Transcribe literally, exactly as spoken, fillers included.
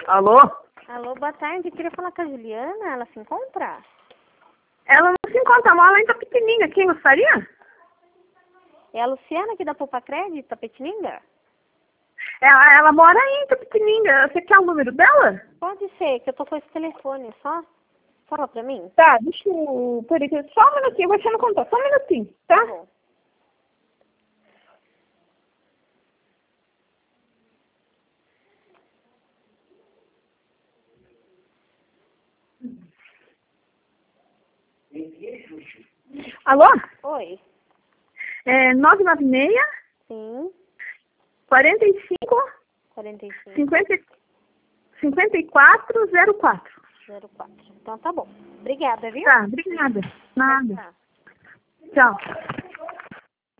Alô? Alô, boa tarde. Eu queria falar com a Juliana. Ela se encontra? Ela não se encontra, mas ela ainda tá pequenininha. Quem gostaria? É a Luciana aqui da Poupa Crédito, Tapetininga? Ela, ela mora aí em Tapetininga. Você quer o número dela? Pode ser, que eu tô com esse telefone só. Fala pra mim. Tá, deixa eu... Peraí, só um minutinho, eu vou te no contato. Só um minutinho, tá? Tá bom. Alô? Oi. É nove nove seis, Sim. quarenta e cinco, quarenta e cinco, cinquenta, cinquenta e quatro, zero quatro. zero quatro. Então tá bom. Obrigada, viu? Tá, obrigada. Nada. Tá. Tchau.